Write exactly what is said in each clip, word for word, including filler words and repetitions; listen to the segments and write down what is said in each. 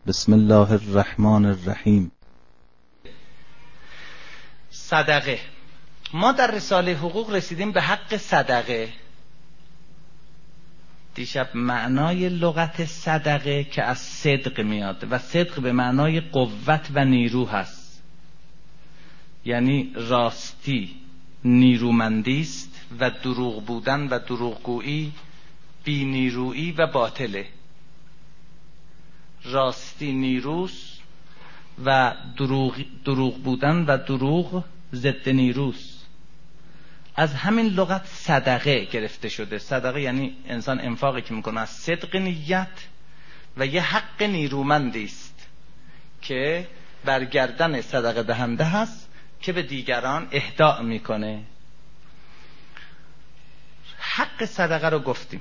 بسم الله الرحمن الرحیم. صدقه. ما در رساله حقوق رسیدیم به حق صدقه. دیشب معنای لغت صدقه که از صدق میاد و صدق به معنای قوت و نیرو هست، یعنی راستی نیرومندی است و دروغ بودن و دروغگویی بی نیرویی و باطله. راستی نیروست و دروغ, دروغ بودن و دروغ ضد نیروست. از همین لغت صدقه گرفته شده. صدقه یعنی انسان انفاقی که میکنه از صدق نیت و یه حق نیرومندی است که بر گردن صدقه دهنده هست که به دیگران اهداء میکنه. حق صدقه رو گفتیم،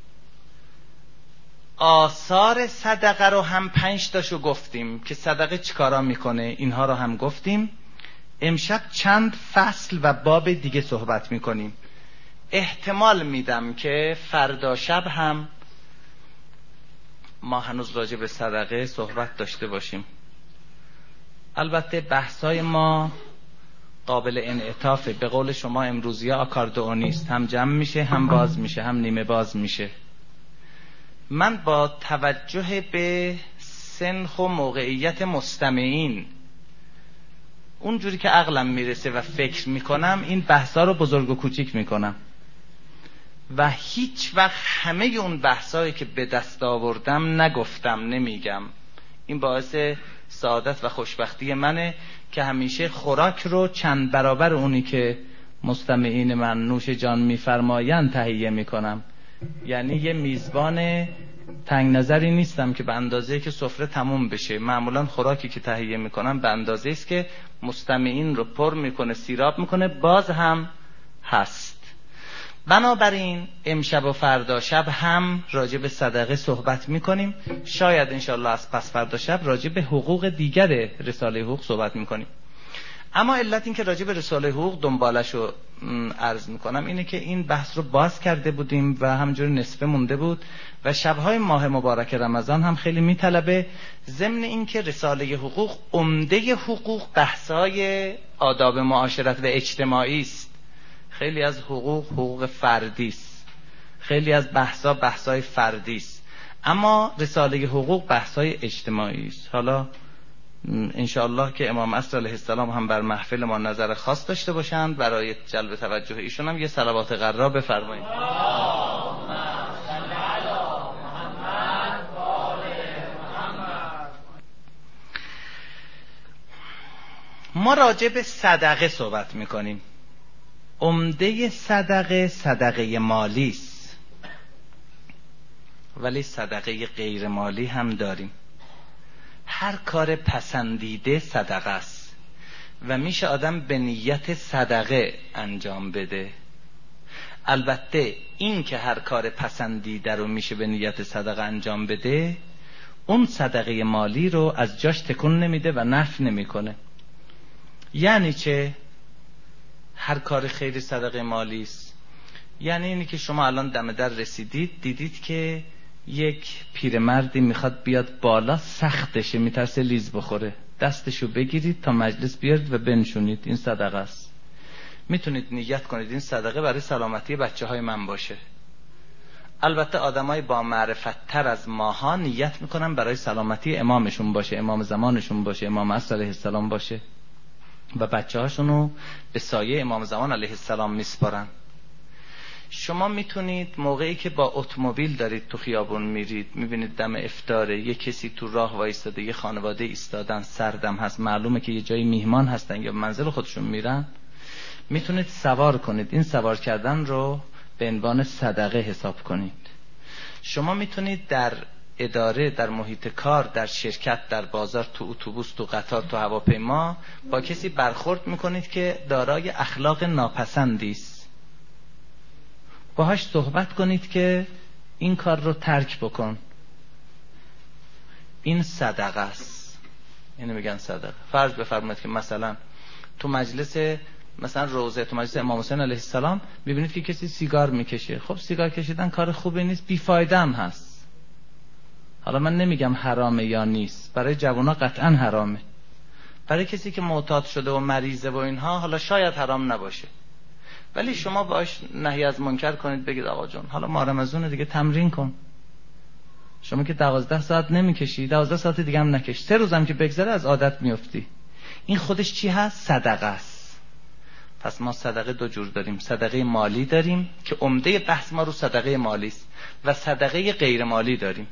آثار صدقه رو هم پنج تاشو گفتیم که صدقه چیکارا میکنه، اینها رو هم گفتیم. امشب چند فصل و باب دیگه صحبت میکنیم. احتمال میدم که فردا شب هم ما هنوز راجع به صدقه صحبت داشته باشیم. البته بحثای ما قابل انعطافه. به قول شما امروزی ها آکاردئونیست، هم جمع میشه هم باز میشه هم نیمه باز میشه. من با توجه به سنخ و موقعیت مستمعین اونجوری که عقلم میرسه و فکر میکنم این بحثا رو بزرگ و کوچیک میکنم و هیچ وقت همه اون بحثایی که به دست آوردم نگفتم، نمیگم. این باعث سعادت و خوشبختی منه که همیشه خوراک رو چند برابر اونی که مستمعین من نوش جان میفرمایند تهیه میکنم. یعنی یه میزبان تنگ نظری نیستم که به اندازه‌ای که سفره تموم بشه. معمولا خوراکی که تهیه میکنم به اندازه‌ای است که مستمعین رو پر میکنه، سیراب میکنه، باز هم هست. بنابراین امشب و فردا شب هم راجع به صدقه صحبت میکنیم. شاید انشالله از پس فردا شب راجع به حقوق دیگر رساله حقوق صحبت میکنیم. اما علت این که راجع به رساله حقوق دنبالشو عرض میکنم اینه که این بحث رو باز کرده بودیم و همجوری نصفه مونده بود و شبهای ماه مبارک رمضان هم خیلی میطلبه. ضمن این که رساله حقوق عمده حقوق بحثای آداب معاشرت و اجتماعی است. خیلی از حقوق حقوق فردی است، خیلی از بحثا بحثای فردی است، اما رساله حقوق بحثای اجتماعی است. حالا انشاءالله که امام عصر علیه السلام هم بر محفل ما نظر خاص داشته باشند، برای جلب توجه ایشون هم یه صلوات غرا بفرمایید. ما راجع به صدقه صحبت میکنیم. عمده صدقه صدقه مالی است، ولی صدقه غیر مالی هم داریم. هر کار پسندیده صدقه است و میشه آدم به نیت صدقه انجام بده. البته این که هر کار پسندیده رو میشه به نیت صدقه انجام بده، اون صدقه مالی رو از جاش تکون نمیده و نفی نمیکنه. یعنی چه؟ هر کار خیر صدقه مالی است. یعنی اینی که شما الان دم در رسیدید، دیدید که یک پیرمردی میخواد بیاد بالا، سختشه، میترسه لیز بخوره، دستشو بگیرید تا مجلس بیارید و بنشونید. این صدقه است. میتونید نیت کنید این صدقه برای سلامتی بچه های من باشه. البته آدمای با معرفت تر از ماها نیت میکنن برای سلامتی امامشون باشه، امام زمانشون باشه، امام عصر علیه السلام باشه و بچه هاشونو به سایه امام زمان علیه السلام میسپارن. شما میتونید موقعی که با اتومبیل دارید تو خیابون میرید، میبینید دم افطاره، یه کسی تو راه وایستاده، یه خانواده ایستادن، سردم هست، معلومه که یه جایی میهمان هستن یا منزل خودشون میرن، میتونید سوار کنید. این سوار کردن رو به عنوان صدقه حساب کنید. شما میتونید در اداره، در محیط کار، در شرکت، در بازار، تو اتوبوس، تو قطار، تو هواپیما با کسی برخورد میکنید که دارای اخلاق ناپسندی است. باهاش صحبت کنید که این کار رو ترک بکن. این صدقه است. اینو میگن صدقه. فرض بفرمایید که مثلا تو مجلس مثلا روزه، تو مجلس امام حسین علیه السلام میبینید که کسی سیگار میکشه. خب سیگار کشیدن کار خوبی نیست، بیفایده هم هست. حالا من نمیگم حرامه یا نیست، برای جوانا قطعا حرامه، برای کسی که معتاد شده و مریضه و اینها حالا شاید حرام نباشه، ولی شما باش نهی از منکر کنید، بگید آقا جون حالا ما رمضان دیگه تمرین کن، شما که دوازده ساعت نمیکشی، دوازده ساعت دیگه هم نکش، سه روزم که بگذره از عادت میفتی. این خودش چی هست؟ صدقه است. پس ما صدقه دو جور داریم، صدقه مالی داریم که عمده بحث ما رو صدقه مالی است و صدقه غیر مالی داریم.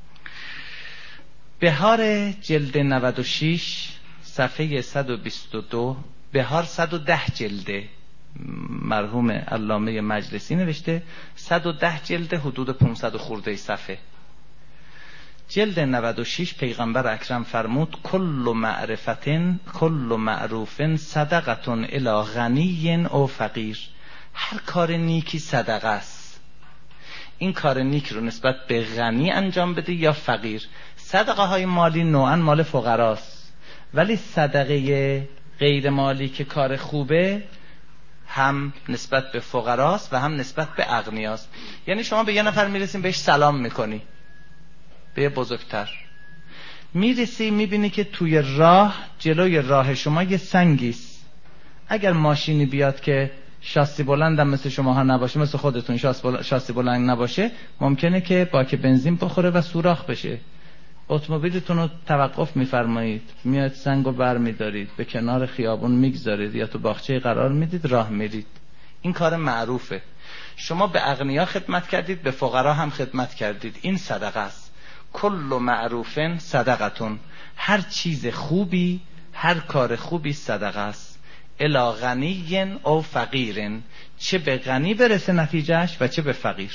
بهار جلد نود و شش صفحه صد و بیست و دو، بهار صد و ده جلده، مرحوم علامه مجلسی نوشته، صد و ده جلد، حدود پانصد خورده صفحه. جلد نود و شش پیغمبر اکرم فرمود کل معرفتن کل معروفن صدقتون الی غنی او فقیر. هر کار نیکی صدقه است. این کار نیک رو نسبت به غنی انجام بده یا فقیر. صدقه های مالی نوعا مال فقراست، ولی صدقه غیر مالی که کار خوبه هم نسبت به فقراست و هم نسبت به اغنیاست. یعنی شما به یه نفر میرسیم بهش سلام میکنی، به بزرگتر میرسی میبینی که توی راه جلوی راه شما یه سنگیست، اگر ماشینی بیاد که شاسی بلند هم مثل شما ها نباشه، مثل خودتون شاسی بلند نباشه، ممکنه که باک بنزین بخوره و سوراخ بشه. اتومبیلتون رو توقف میفرمایید، میاد سنگو بر میدارید، به کنار خیابون میگذارید یا تو باغچه قرار میدید، راه میرید. این کار معروفه. شما به اغنیا خدمت کردید، به فقرا هم خدمت کردید، این صدقه است. کل معروفن صدقتون، هر چیز خوبی، هر کار خوبی صدقه است. الی غنی او فقیر، چه به غنی برسه نتیجهش و چه به فقیر.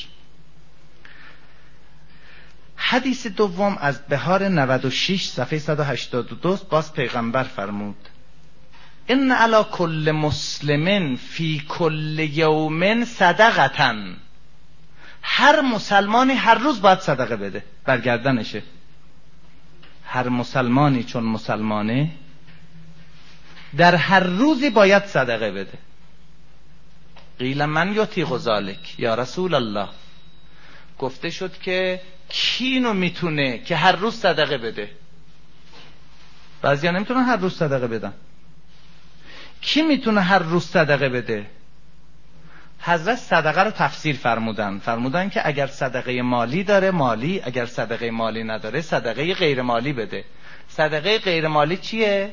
حدیث دوم از بهار نود و شش صفحه صد و هشتاد و دو، باز پیغمبر فرمود ان علی کل مسلم فی کل یوم صدقتن. هر مسلمانی هر روز باید صدقه بده، برگردنشه. هر مسلمانی چون مسلمانه در هر روزی باید صدقه بده. قیل من یطیق ذلک یا رسول الله، گفته شد که کی اینو میتونه که هر روز صدقه بده؟ بعضیا نمیتونن هر روز صدقه بدن. کی میتونه هر روز صدقه بده؟ حضرت صدقه رو تفسیر فرمودن، فرمودن که اگر صدقه مالی داره مالی، اگر صدقه مالی نداره صدقه غیر مالی بده. صدقه غیر مالی چیه؟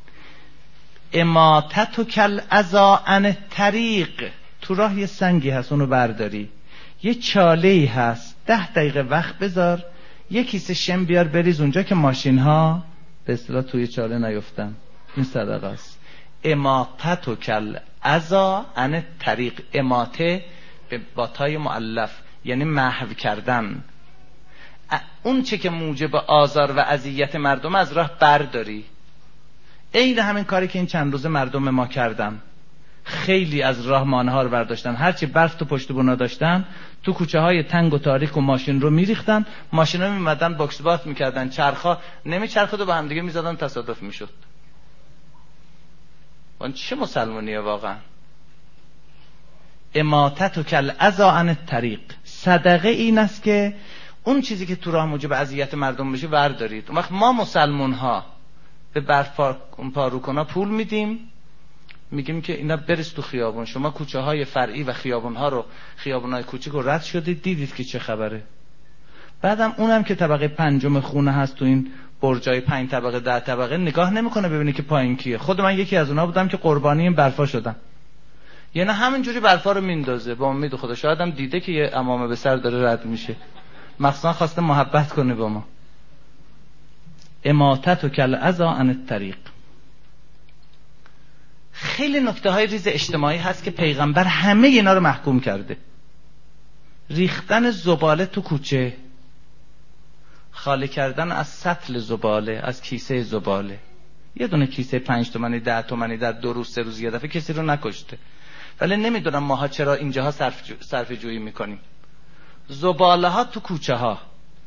اماتتک الاذی عن الطریق، تو راه یه سنگی هست اونو برداری، یه چاله‌ای هست، ده دقیقه وقت بذار، یه کیسه شم بیار بریز اونجا که ماشین ها به اصطلاح توی چاله نیفتن. این صدقه است. اماتتک الاذی عن الطریق، اماته به باتای مؤلف یعنی محو کردن، اون چه که موجب آزار و اذیت مردم از راه برداری. عین همین کاری که این چند روزه مردم ما کردن، خیلی از راه مانه ها رو برداشتن، هرچی برف تو پشت بونا داشتن تو کوچه های تنگ و تاریک و ماشین رو میریختن، ماشین ها میمدن باکس بات میکردن، چرخا نمیچرخید و با هم دیگه میزدن، تصادف میشد. وان چه مسلمانیه واقعا؟ اماتتک الاذی عن الطریق. صدقه این است که اون چیزی که تو راه موجب اذیت مردم بشه بردارید. اون وقت ما مسلمان ها به برف پاروکنا پول میدیم، میگیم که اینا برس تو خیابون، شما کوچه های فرعی و خیابون ها رو، خیابون های کوچیک رو رد شدید، دیدید که چه خبره. بعدم اونم که طبقه پنجم خونه هست تو این برجای پنج طبقه ده طبقه، نگاه نمیکنه ببینه که پایین کیه. خود من یکی از اونها بودم که قربانی این برفا شدم. یعنی همینجوری برفا رو میندازه با امید خدا، شاید هم دیده که یه عمامه به سر داره رد میشه، مخصوصا خواسته محبت کنه با ما. اماتتک الاذی عن الطریق. خیلی نکته های ریز اجتماعی هست که پیغمبر همه اینا رو محکوم کرده. ریختن زباله تو کوچه، خالی کردن از سطل زباله، از کیسه زباله. یه دونه کیسه پنج تومانی ده تومانی در دو روز سه روز یه دفعه کسی رو نکشته، ولی نمیدونم ماها چرا اینجاها صرف, جو... صرف جویی میکنیم. زباله ها تو کوچه ها،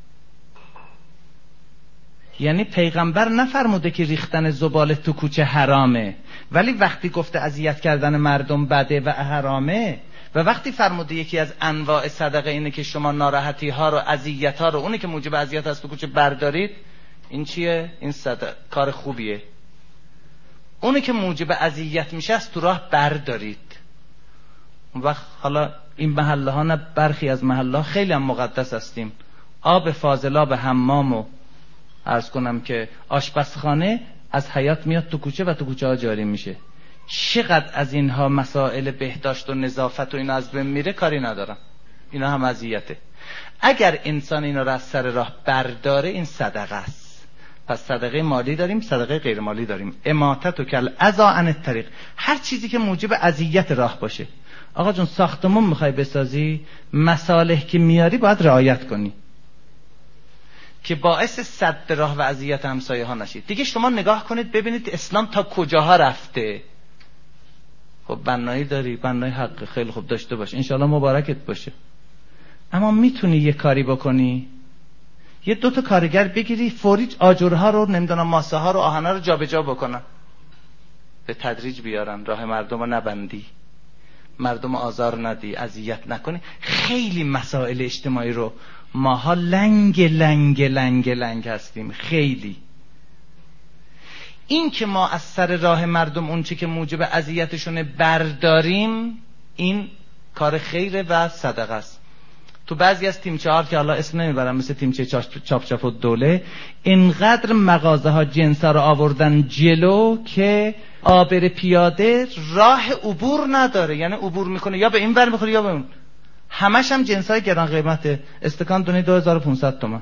یعنی پیغمبر نفرموده که ریختن زباله تو کوچه حرامه، ولی وقتی گفته اذیت کردن مردم بده و حرامه، و وقتی فرموده یکی از انواع صدقه اینه که شما ناراحتی ها رو، اذیت ها رو، اونی که موجب اذیت است تو کوچه بردارید، این چیه؟ این صدقه کار خوبیه. اونی که موجب اذیت میشه از تو راه بردارید. اون وقت حالا این محله ها، نه برخی از محله ها خیلی هم مقدس هستیم، آب فاضلاب حمام و عرض کنم که آشپزخانه از حیاط میاد تو کوچه و تو کوچه ها جاری میشه. چقدر از اینها مسائل بهداشت و نظافت و اینا از بین میره کاری ندارم، اینا هم اذیته. اگر انسان اینا رو از سر راه برداره این صدقه است. پس صدقه مالی داریم، صدقه غیر مالی داریم. اماطت و کل اذی عن الطریق، هر چیزی که موجب اذیت راه باشه. آقا جون ساختمون میخوای بسازی، مصالح که میاری باید رعایت کنی که باعث سد راه و اذیت همسایه ها نشید. دیگه شما نگاه کنید ببینید اسلام تا کجاها رفته. خب بنایی داری، بنای حق، خیلی خوب داشته باش، انشالله مبارکت باشه. اما میتونی یه کاری بکنی، یه دوتا کارگر بگیری فوری آجرها رو، نمیدونم ماسه ها رو، آهنا رو جابجا بکنن، به تدریج بیارن، راه مردم رو نبندی، مردم آزار ندی، اذیت نکنی. خیلی مسائل اجتماعی رو ماها لنگ لنگ لنگ لنگ هستیم. خیلی این که ما از سر راه مردم اون چی که موجب اذیتشونه برداریم، این کار خیره و صدقه است. تو بعضی از تیمچه ها که حالا اسم نمیبرم، مثل تیمچه چاپ چاپ و دوله، اینقدر مغازه ها جنس ها رو آوردن جلو که عابر پیاده راه عبور نداره، یعنی عبور میکنه یا به این ور میخوره یا به اون. همش هم جنس های گران قیمته، استکان دونه دو هزار و پونصد تومان،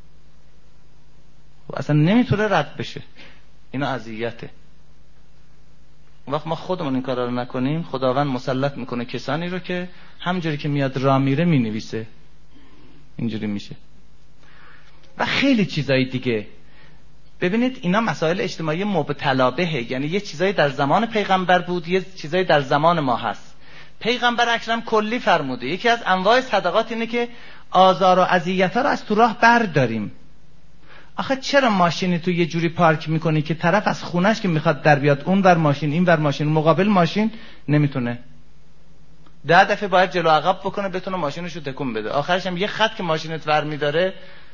اصلا نمیتونه رد بشه. اینا اذیته. اون وقت ما خودمون این کارا رو نکنیم، خداوند مسلط میکنه کسانی رو که همجوری که میاد راه میره مینویسه، اینجوری میشه. و خیلی چیزای دیگه. ببینید اینا مسائل اجتماعی مبتلا بهه، یعنی یه چیزایی در زمان پیغمبر بود، یه چیزایی در زمان ما هست. پیغمبر اکرم کلی فرموده یکی از انواع صدقات اینه که آزار و اذیت‌ها رو از تو راه برداریم. آخه چرا ماشینی تو یه جوری پارک میکنی که طرف از خونش که میخواد در بیاد اون ور ماشین، این ور ماشین، مقابل ماشین نمیتونه، ده دفعه باید جلو عقب بکنه بتونه ماشینشو تکون بده، آخرش هم یه خط که ماشینت ور میداره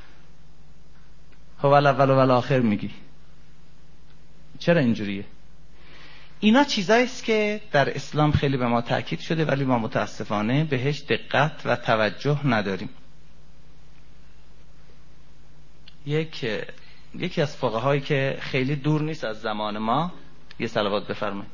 هو الاول و الاخر میگی. چرا اینجوریه؟ اینا چیزایی است که در اسلام خیلی به ما تاکید شده ولی ما متاسفانه بهش دقت و توجه نداریم. یک یکی از فقهایی که خیلی دور نیست از زمان ما، یه صلوات بفرمایید.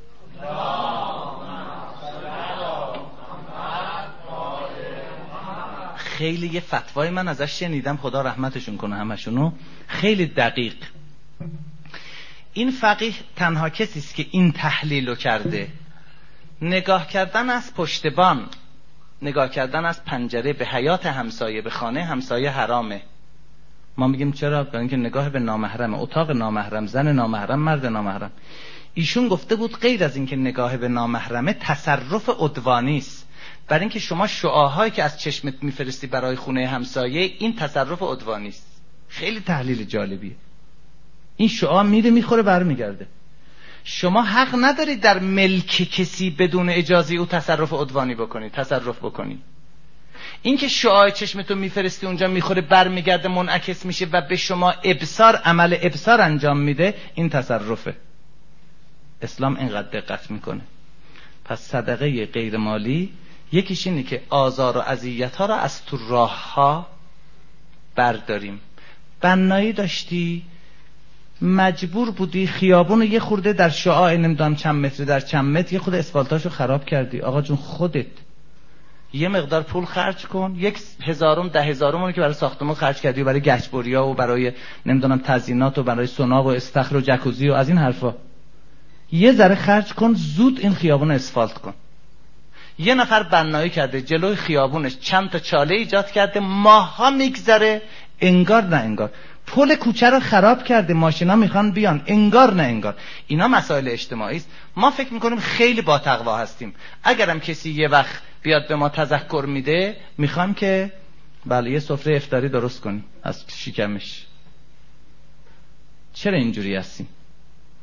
خیلی یه فتوای من ازش شنیدم، خدا رحمتشون کنه همشونو، خیلی دقیق. این فقیه تنها کسی است که این تحلیلو کرده. نگاه کردن از پشتبان، نگاه کردن از پنجره به حیات همسایه، به خانه همسایه حرامه. ما میگیم چرا؟ برای اینکه نگاه به نامحرم، اتاق نامحرم، زن نامحرم، مرد نامحرم. ایشون گفته بود غیر از اینکه نگاه به نامحرمه، تصرف عدوانی است. برای اینکه شما شعاعایی که از چشمت میفرستی برای خونه همسایه، این تصرف عدوانی است. خیلی تحلیل جالبیه. این شعاع میره میخوره برمیگرده. شما حق ندارید در ملک کسی بدون اجازه او تصرف عدوانی بکنی، تصرف بکنی. این که شعاع چشمتو میفرستی اونجا میخوره برمیگرده منعکس میشه و به شما ابصار، عمل ابصار انجام میده، این تصرفه. اسلام اینقدر دقت میکنه. پس صدقه غیر مالی یکیش اینه که آزار و اذیت ها را از تو راه ها برداریم. بنایی داشتی، مجبور بودی خیابون یه خورده در شعاع نمیدونم چند متر در چند متر یه خورده اسفالتاشو خراب کردی. آقا جون خودت یه مقدار پول خرج کن، یک هزارم ده هزارم که برای ساختمان خرج کردی و برای گچبریا و برای نمیدونم تزیینات و برای سونا و استخر و جکوزی و از این حرفا، یه ذره خرج کن، زود این خیابون اسفالت کن. یه نفر بنایی کرده جلوی خیابونش چند تا چاله ایجاد کرده، ماها میگذره انگار نه انگار. پل کوچه رو خراب کرده، ماشینا میخوان بیان انگار نه انگار. اینا مسائل اجتماعی است. ما فکر میکنیم خیلی با تقوا هستیم. اگرم کسی یه وقت بیاد به ما تذکر میده، میخوام که بله یه سفره افطاری درست کنیم از شکمش. چرا اینجوری هستیم؟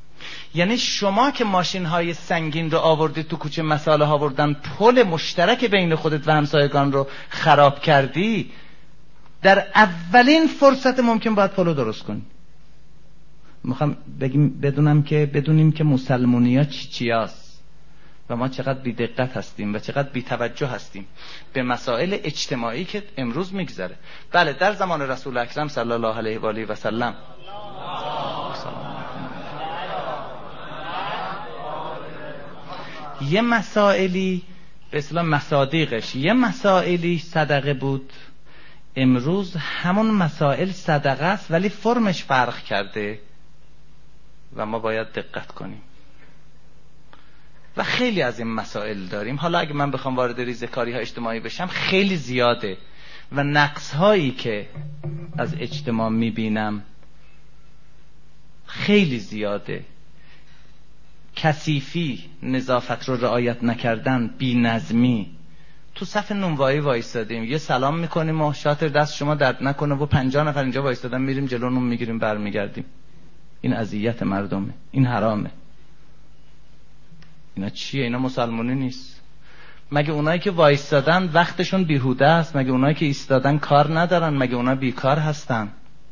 یعنی شما که ماشین های سنگین رو آوردید تو کوچه، مساله ها آوردن، پل مشترک بین خودت و همسایگان رو خراب کردی، در اولین فرصت ممکن باید پل رو درست کنی. میخوام بگیم بدونم که بدونیم که مسلمونیا چی چیاست و ما چقدر بی دقت هستیم و چقدر بی توجه هستیم به مسائل اجتماعی که امروز میگذره. بله، در زمان رسول اکرم صلی الله علیه و آله و سلم یه مسائلی به اصطلاح مصادیقش یه مسائلی صدقه بود، امروز همون مسائل صدقه است ولی فرمش فرق کرده و ما باید دقت کنیم. و خیلی از این مسائل داریم. حالا اگه من بخوام وارد ریزه‌کاری ها اجتماعی بشم خیلی زیاده و نقص هایی که از اجتماع میبینم خیلی زیاده. کثیفی، نظافت رو رعایت نکردن، بی نظمی. تو صف نونوایی وایستادیم، یه سلام میکنیم و شاطر دست شما درد نکنه و پنجاه نفر اینجا وایستادن، میریم جلو نون میگیریم برمیگردیم. این اذیت مردمه، این حرامه. اینا چیه؟ اینا مسلمانی نیست. مگه اونایی که وایستادن وقتشون بیهوده است؟ مگه اونایی که ایستادن کار ندارن؟ مگه اونا بیکار هستن؟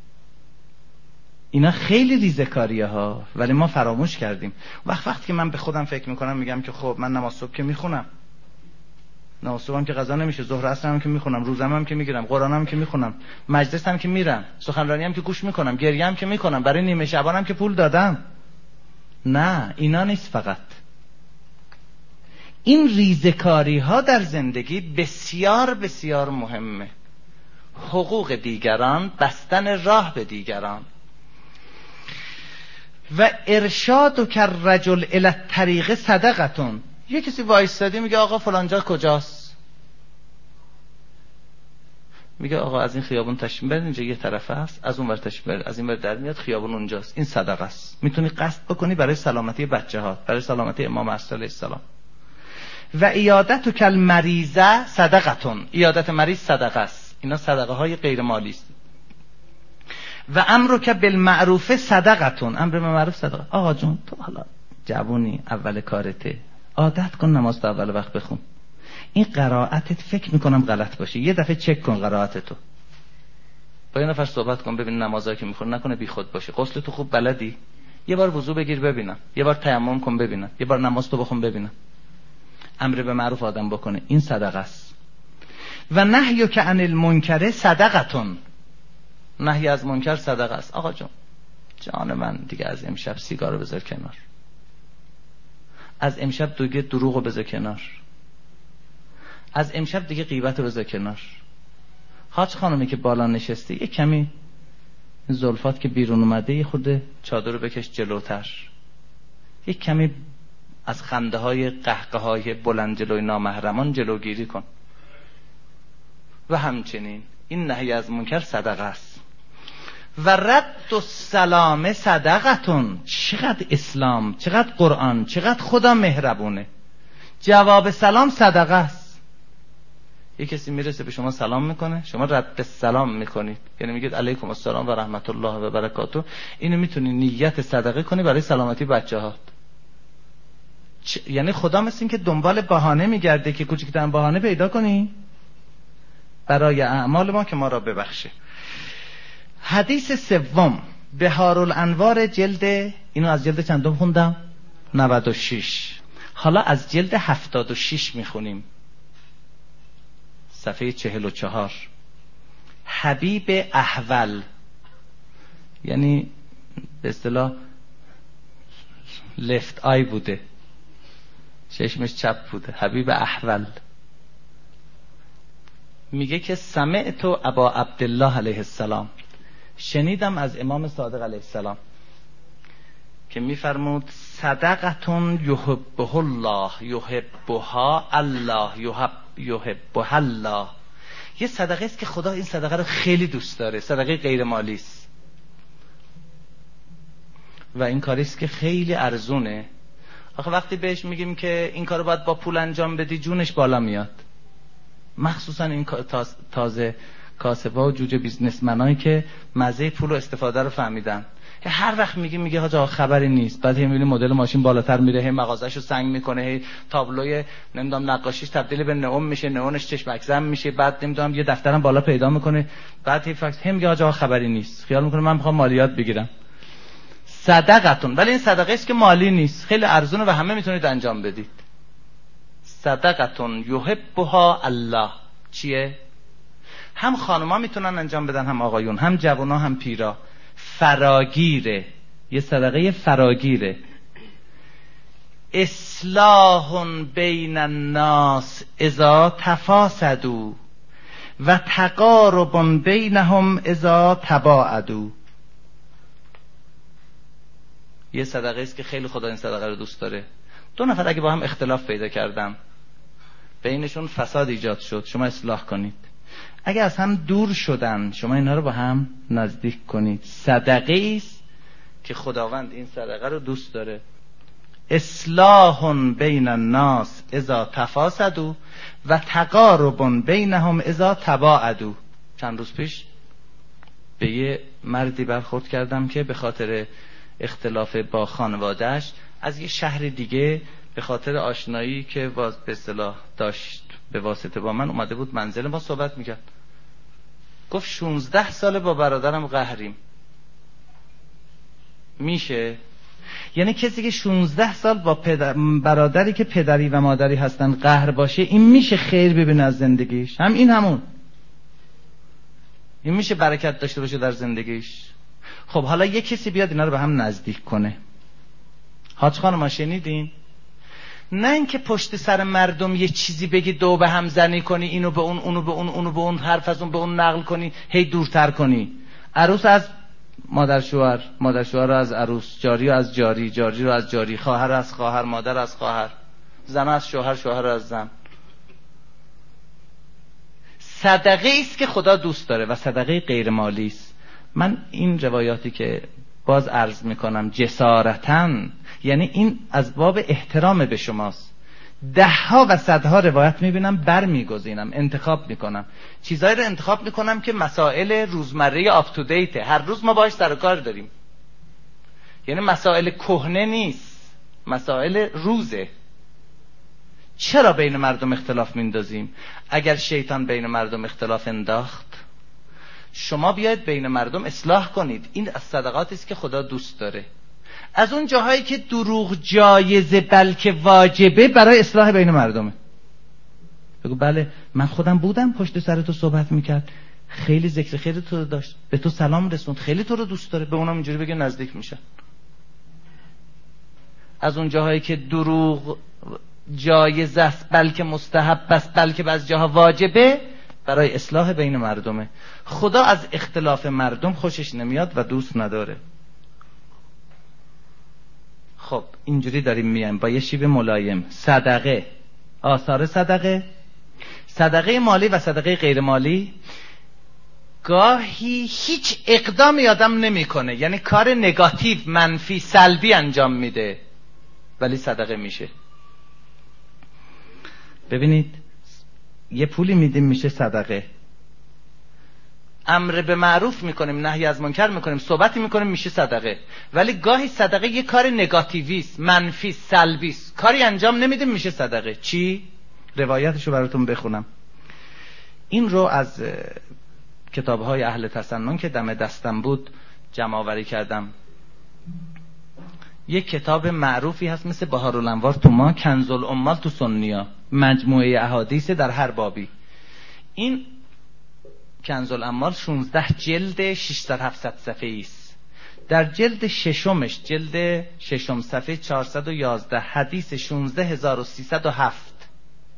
اینا خیلی ریزه‌کاریه ها، ولی ما فراموش کردیم. وقت وقتی که من به خودم فکر میکنم میگم که خب من نماز صبح که میخونم، نماز صبحم که قضا نمیشه، ظهر عصر هم که میخونم، روزم هم که میگیرم، قرآن هم که میخونم، مجلس هم که میرم، سخنرانی هم که گوش میکنم، گریه هم که میکنم، برای نیمه شبان هم که پول دادم. نه، اینا نیست. فقط این ریزه‌کاری ها در زندگی بسیار بسیار مهمه. حقوق دیگران، بستن راه به دیگران و ارشاد و کر رجل الی الطریق صدقتون. یه کسی وایستادی میگه آقا فلانجا کجاست؟ میگه آقا از این خیابون تشریف برید، اینجا یه طرفه است، از اون ور تشریف برید، از این ور در میاد خیابون اونجاست. این صدقه است. میتونی قصد بکنی برای سلامتی بچه‌ها، برای سلامتی امام عصر علیه السلام. و عیادت و کل مریضه صدقتون. عیادت مریض صدقه است. اینا صدقه های غیر مالی است. و امر که بالمعروف صدقتون. امر به معروف صدقه. آقا جون تو حالا جوونی، اول کارته، عادت کن نماز تا اول وقت بخون. این قرائتت فکر میکنم غلط باشه، یه دفعه چک کن قرائتتو، با یه نفر صحبت کن ببین نمازایی که میخونه نکنه بی خود باشه. غسل تو خوب بلدی؟ یه بار وضو بگیر ببینم، یه بار تیمم کن ببینم، یه بار نماز تو بخون ببینم. امر به معروف آدم بکنه، این صدقه است. و نهی که عن المنکر صدقتون. نهی از منکر صدقه است. آقا جون جان من دیگه از امشب سیگارو بذار کنار، از امشب دیگه دروغو بذار کنار، از امشب دیگه غیبتو بذار کنار. حاج خانمی که بالا نشسته یه کمی زلفات که بیرون اومده یه خورده چادر رو بکش جلوتر، یه کمی از خنده های قهقه های بلند جلوی نامحرمان جلوگیری کن. و همچنین این نهی از منکر صدقه است. و رد السلام صدقتون. چقدر اسلام، چقدر قرآن، چقدر خدا مهربونه. جواب سلام صدقه است. یه کسی میرسه به شما سلام میکنه، شما رد سلام میکنید، یعنی میگید علیکم السلام و رحمت الله و برکاته. اینو میتونی نیت صدقه کنی برای سلامتی بچه‌هات. چ... یعنی خدا مثل این که دنبال بهانه میگرده که کوچکترین بهانه پیدا کنی برای اعمال ما که ما را ببخشه. حدیث سوم، بهارالانوار جلد، اینو از جلد چندم خوندم؟ نود و شش. حالا از جلد هفتاد و شش میخونیم، صفحه چهل و چهار. حبیب احول، یعنی به اصطلاح لفت آی بوده، چشمش چپ بوده. حبیب احول میگه که سمعت ابا عبدالله علیه السلام، شنیدم از امام صادق علیه السلام که میفرمود صدقتون یحبه الله یحبها الله یحب یحبها الله. یه صدقه است که خدا این صدقه رو خیلی دوست داره، صدقه غیر مالی است و این کاری است که خیلی ارزونه. آخه وقتی بهش میگیم که این کارو باید با پول انجام بدی جونش بالا میاد، مخصوصا این تازه کاسبا و جوجه بیزنسمنایی که مزه پول و استفاده رو فهمیدن. هر وقت میگه میگه حاج آقا خبری نیست، بعد هی میبینی مدل ماشین بالاتر میره، هی مغازه‌شو سنگ میکنه، هی تابلوی نمیدونم نقاشیش تبدیل به نئون میشه، نئونش چشمک زن میشه، بعد نمیدونم یه دفترم بالا پیدا میکنه، بعد هی فکت هی میگه حاج آقا خبری نیست، خیال میکنه من میخوام مالیات بگیرم. صدقتون، ولی این صدقه است که مالی نیست، خیلی ارزونه و همه میتونید انجام بدید. صدقتون یحبها الله چیه؟ هم خانوما میتونن انجام بدن، هم آقایون، هم جوانا هم پیرا. فراگیره، یه صدقه فراگیره. اصلاح بین الناس اذا تفاسدوا و تقارب بینهم اذا تباعدوا. یه صدقه است که خیلی خدا این صدقه رو دوست داره. دو نفر اگه با هم اختلاف پیدا کردن، بینشون فساد ایجاد شد، شما اصلاح کنید. اگه از هم دور شدن، شما اینها رو با هم نزدیک کنید. صدقه است که خداوند این صدقه رو دوست داره. اصلاح بین الناس اذا تفاسدوا و تقارب بینهم اذا تباعدوا. چند روز پیش به یه مردی برخورد کردم که به خاطر اختلاف با خانواده‌اش از یه شهر دیگه به خاطر آشنایی که به اصطلاح داشت به واسطه با من اومده بود منزل ما صحبت میکرد. گفت شانزده ساله با برادرم قهریم. میشه؟ یعنی کسی که شانزده سال با پدر... برادری که پدری و مادری هستن قهر باشه، این میشه خیر ببینه از زندگیش؟ هم این همون این میشه برکت داشته باشه در زندگیش؟ خب حالا یه کسی بیاد اینا رو به هم نزدیک کنه. حاج خانم ما شنیدین؟ نه اینکه پشت سر مردم یه چیزی بگی دو به هم زنی کنی، اینو به اون، اونو به اون، اونو به اون، حرف از اون به اون نقل کنی، هی دورتر کنی. عروس از مادر شوهر، مادر شوهر رو از عروس، جاری رو از جاری، جاری رو از جاری، خواهر از خواهر، مادر از خواهر، زن از شوهر، شوهر از زن. صدقه است که خدا دوست داره و صدقه غیر مالی است. من این روایاتی که باز عرض میکنم جسارتاً، یعنی این از باب احترام به شماست. ده ها و صدها روایت میبینم بر میگزینم، انتخاب میکنم، چیزایی رو انتخاب میکنم که مسائل روزمره آپ تو دیته، هر روز ما باهاش سر و کار داریم. یعنی مسائل کهنه نیست، مسائل روزه. چرا بین مردم اختلاف میندازیم؟ اگر شیطان بین مردم اختلاف انداخت، شما بیاید بین مردم اصلاح کنید. این از صدقاتی است که خدا دوست داره. از اون جاهایی که دروغ جایزه بلکه واجبه برای اصلاح بین مردمه. بگو بله من خودم بودم پشت سر تو صحبت میکرد، خیلی ذکر خیر تو داشت، به تو سلام رسوند، خیلی تو رو دوست داره، به اونم اینجوری بگه نزدیک میشن. از اون جاهایی که دروغ جایزه است بلکه مستحب است بلکه بعضی جاها واجبه، برای اصلاح بین مردمه. خدا از اختلاف مردم خوشش نمیاد و دوست نداره. خب اینجوری داریم میایم با یه شیب ملایم. صدقه، آثار صدقه، صدقه مالی و صدقه غیر مالی. گاهی هیچ اقدامی آدم نمیکنه، یعنی کار نگاتیو، منفی، سلبی انجام میده، ولی صدقه میشه. ببینید یه پولی میدیم میشه صدقه، امر به معروف میکنیم، نهی از منکر میکنیم، صحبتی میکنیم، میشه صدقه. ولی گاهی صدقه یه کار نگاتیویست، منفی، سلبیست، کاری انجام نمیدیم میشه صدقه. چی؟ روایتشو براتون بخونم. این رو از کتابهای اهل تسنن که دم دستم بود جمع آوری کردم. یک کتاب معروفی هست مثل بهارالانوار تو ما، کنز العمال تو سنیا، مجموعه احادیث در هر بابی. این کنز العمال شانزده جلد ششصد هفتصد صفحه‌ای است. در جلد ششمش، جلد ششم، صفحه چهارصد و یازده، حدیث شانزده هزار و سیصد و هفت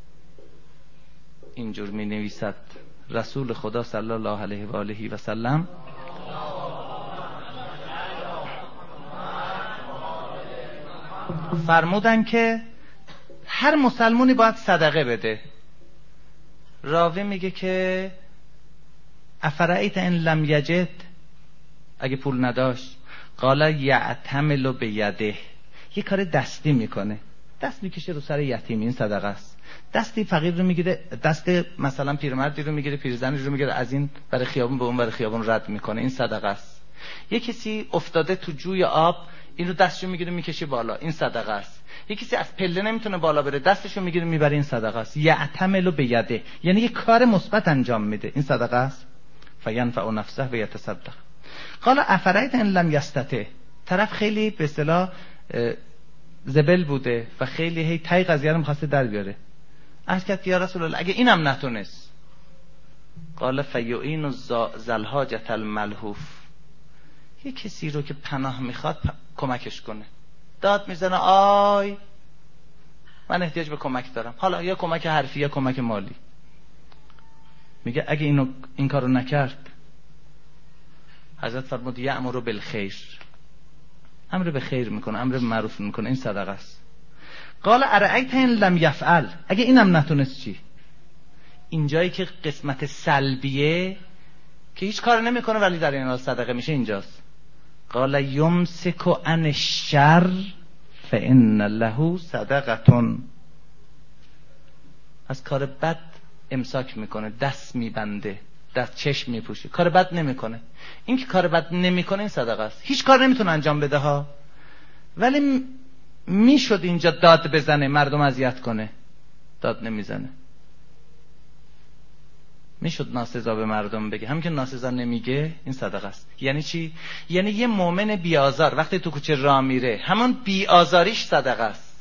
اینجور می نویسد: رسول خدا صلی الله علیه و آله و سلم فرمودن که هر مسلمانی باید صدقه بده. راوی میگه که افرایت ان لم یجد، اگه پول نداشت، قال یعتمل بیده، یه کار دستی میکنه، دست میکشه رو سر یتیم، این صدقه است. دستی فقیر رو میگیره، دست مثلا پیرمردی رو میگیره، پیرزنی رو میگیره، از این برای خیابون به اون برای خیابون رد میکنه، این صدقه است. یه کسی افتاده تو جوی آب، اینو دستشو میگیره میکشه بالا، این صدقه است. یه کسی از پله نمیتونه بالا بره، دستشو میگیره میبره، این صدقه است. یعتمل بیده، یعنی یه کار مثبت انجام میده، این صدقه است. فینفع نفسه و یتصدق. قال افرایت ان لم یستطع، طرف خیلی به اصطلاح زبل بوده و خیلی هی تای قضیه رو می‌خواسته در بیاره. عرض کرد یا رسول الله اگه اینم نتونست، قال فیعین ذل حاجة الملهوف، یه کسی رو که پناه میخواد کمکش کنه، داد میزنه آی من احتیاج به کمک دارم، حالا یا کمک حرفی یا کمک مالی، میگه اگه اینو این کارو نکرد، حضرت فرمود یأمر بالخیر، امر به خیر میکنه، امر به معروف میکنه، این صدقه است. قال ارأیت ان لم یفعل، اگه اینم نتونست چی؟ اینجایی که قسمت سلبیه که هیچ کار نمیکنه ولی در این حال صدقه میشه اینجاست. قال یمسک عن الشر فان له صدقه، از کار بد امساک میکنه، دست میبنده، دست چشم میپوشه، کار بد نمیکنه. این که کار بد نمیکنه این صدقه است. هیچ کار نمیتونه انجام بده ها، ولی میشد اینجا داد بزنه، مردم اذیت کنه، داد نمیزنه. میشد ناسزا به مردم بگه، همین که ناسزا نمیگه این صدقه است. یعنی چی؟ یعنی یه مؤمن بیازار وقتی تو کوچه راه میره، همون بیازاریش صدقه است.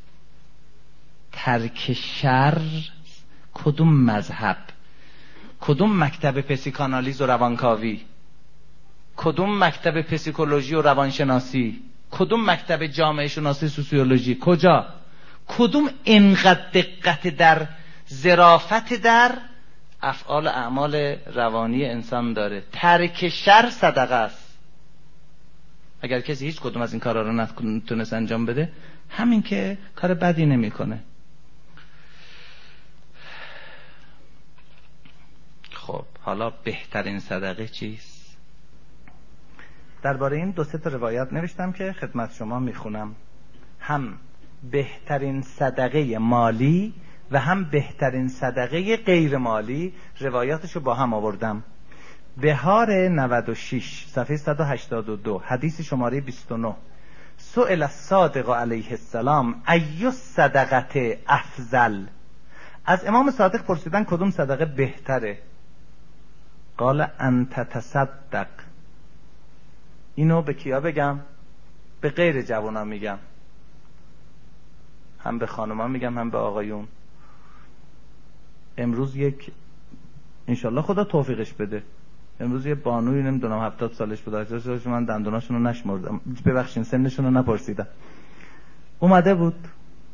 ترک شر کدوم مذهب، کدوم مکتب پسیکانالیز و روانکاوی، کدوم مکتب پسیکولوژی و روانشناسی، کدوم مکتب جامعه شناسی سوسیولوژی، کجا؟ کدوم اینقدر دقت در ظرافت در افعال اعمال روانی انسان داره؟ ترک شر صدقه است. اگر کسی هیچ کدوم از این کارا رو نتونست انجام بده، همین که کار بدی نمیکنه. خب حالا بهترین صدقه چیست؟ درباره این دو سه تا روایت نوشتم که خدمت شما میخونم. هم بهترین صدقه مالی و هم بهترین صدقه غیر مالی، روایاتشو با هم آوردم. بهار نود و شش صفحه صد و هشتاد و دو، حدیث شماره بیست و نه. سئل الصادق علیه السلام ای الصدقه افضل، از امام صادق پرسیدن کدوم صدقه بهتره؟ قال انت تصدق. اینو به کیا بگم؟ به غیر جوانا میگم، هم به خانوما میگم هم به آقایون. امروز یک انشالله خدا توفیقش بده، امروز یه بانوی نمیدونم هفتاد سالش بود، از من دندوناشون رو نشمردم، ببخشین سنشون رو نپرسیدم، اومده بود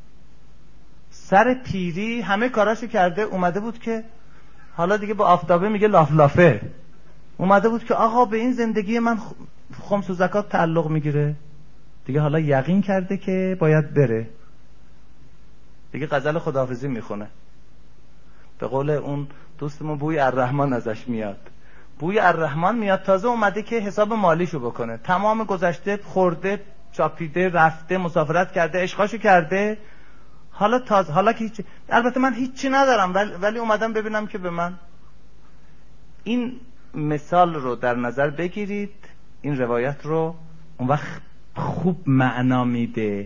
سر پیری همه کاراشو کرده، اومده بود که حالا دیگه با آفتابه میگه لاف لافه، اومده بود که آقا به این زندگی من خمس و زکات تعلق میگیره دیگه، حالا یقین کرده که باید بره دیگه، غزل خداحافظی میخونه. به قول اون دوستمون بوی الرحمن ازش میاد، بوی الرحمن میاد، تازه اومده که حساب مالیشو بکنه، تمام گذشته خورده چاپیده رفته مسافرت کرده عشقاشو کرده، حالا تازه حالا که هیچ، البته من هیچی ندارم ولی, ولی اومدم ببینم که به من. این مثال رو در نظر بگیرید، این روایت رو اون وقت خوب معنا میده.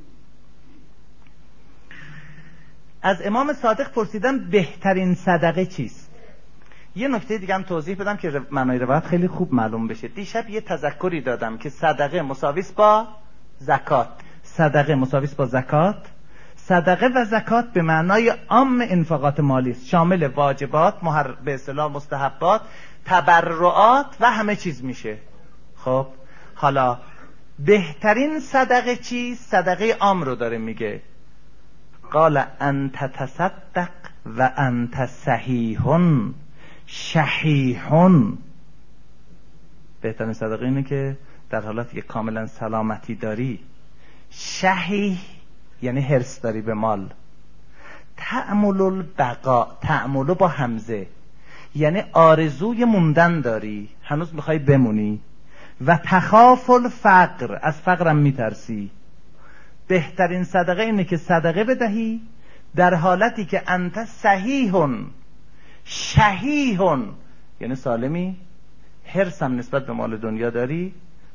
از امام صادق پرسیدن بهترین صدقه چیست. یه نکته دیگه هم توضیح بدم که معنای روایت خیلی خوب معلوم بشه. دیشب یه تذکری دادم که صدقه مساویس با زکات، صدقه مساویس با زکات. صدقه و زکات به معنای عام انفاقات مالی است، شامل واجبات، محر... به اصطلاح مستحبات، تبرعات و همه چیز میشه. خب حالا بهترین صدقه چیست؟ صدقه عام رو داره میگه. قال انت تصدق و انت صحیح شحیح. بهترین صدقه اینه که در حالت که کاملا سلامتی داری. شحیح یعنی حرص داری به مال. تأمل البقا، تأمل با همزه یعنی آرزوی موندن داری، هنوز میخوای بمونی. و تخاف الفقر، از فقرم میترسی. بهترین صدقه اینه که صدقه بدهی در حالتی که انت صحیحون شحیحون، یعنی سالمی، حرص هم نسبت به مال دنیا داری،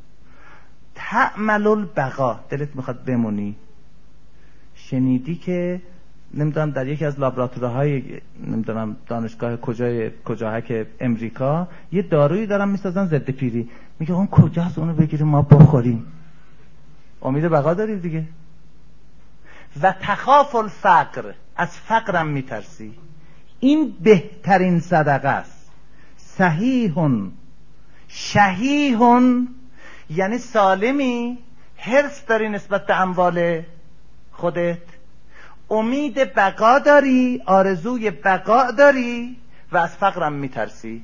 تعمل البقا، دلت میخواد بمونی. شنیدی که نمیدونم در یکی از لابراتوارهای نمیدونم دانشگاه کجای کجاهک امریکا یه دارویی دارن میسازن ضد پیری، میگه اون کجاست اونو بگیریم ما بخوریم، امید بقا داری دیگه. و تخاف الفقر، از فقرم میترسی، این بهترین صدقه است. صحیحون شحیحون، یعنی سالمی، حرص داری نسبت به اموال خودت، امید بقا داری، آرزوی بقا داری و از فقرم میترسی.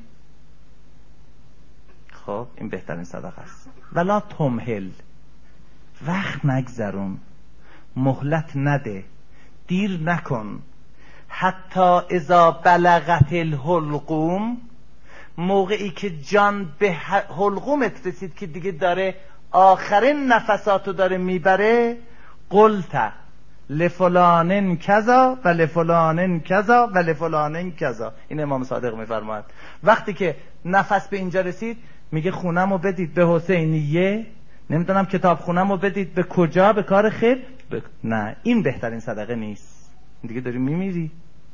خب این بهترین صدقه است. ولا تمهل، وقت نگذرون، مهلت نده، دیر نکن. حتی اذا بلغت الحلقوم، موقعی که جان به حلقومت رسید که دیگه داره آخرین نفساتو داره میبره، قلت لفلانن کذا و لفلانن کذا و لفلانن کذا. این امام صادق میفرماید وقتی که نفس به اینجا رسید میگه خونمو بدید به حسینیه، نمیدونم کتاب خونمو بدید به کجا، به کار خیر. ب... نه این بهترین صدقه نیست، دیگه داری میمیری.